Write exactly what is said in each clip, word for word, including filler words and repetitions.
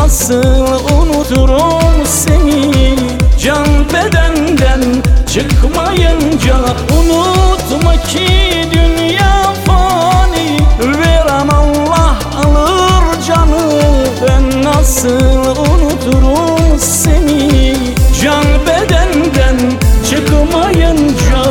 nasıl unuturum seni? Can bedenden çıkmayınca unutma ki dünya fani. Veren Allah alır canı, ben nasıl unuturum seni? Can bedenden çıkmayınca.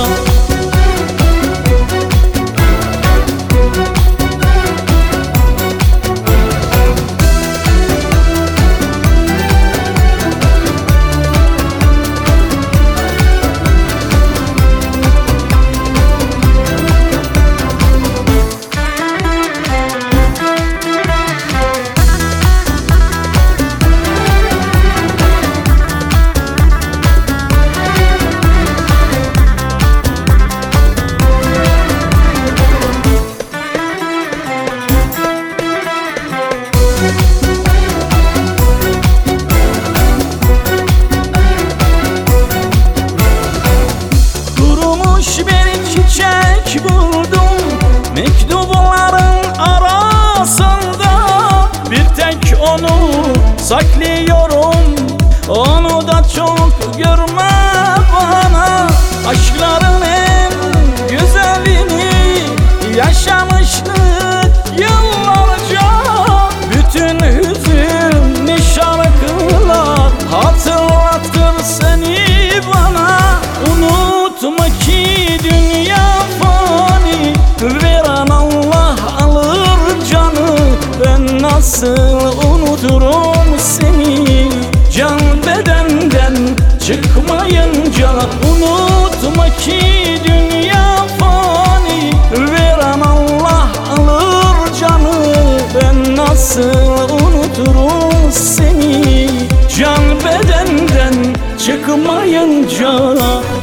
Bir çiçek buldum mektupların arasında, bir tek onu saklıyorum, onu da çok görme bana. Aşkların en güzelini yaşamıştık yıllarca, bütün hüzünlü şarkılar hatırlatır seni bana. Unutma ki dünya fani, veren Allah alır canı, ben nasıl unuturum seni? Can bedenden çıkmayınca unutma ki dünya fani. Veren Allah alır canı, ben nasıl unuturum seni? Can bedenden çıkmayınca.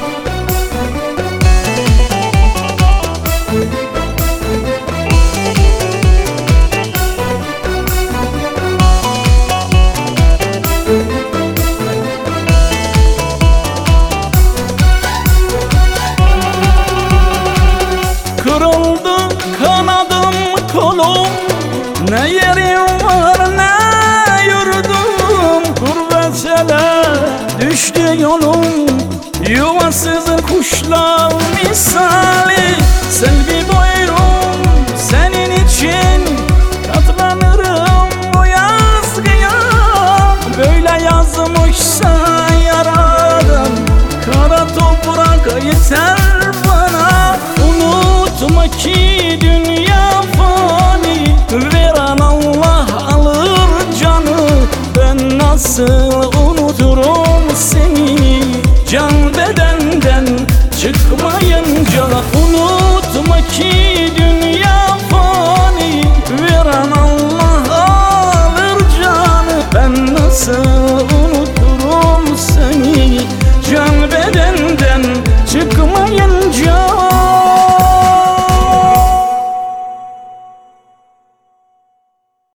Kırıldı kanadım kolum, ne yerim var ne yurdum. Gurbetele düştü yolum, yuvasız kuşlar misali. Selvi boylum senin için katlanırım bu yazgıya. Böyle yazmışsa yaradan, kara toprak yeter bana. Unutma ki dünya fani, veren Allah alır canı, ben nasıl unuturum seni? Can bedenden çıkmayınca unutma ki dünya fani. Veren Allah alır canı, ben nasıl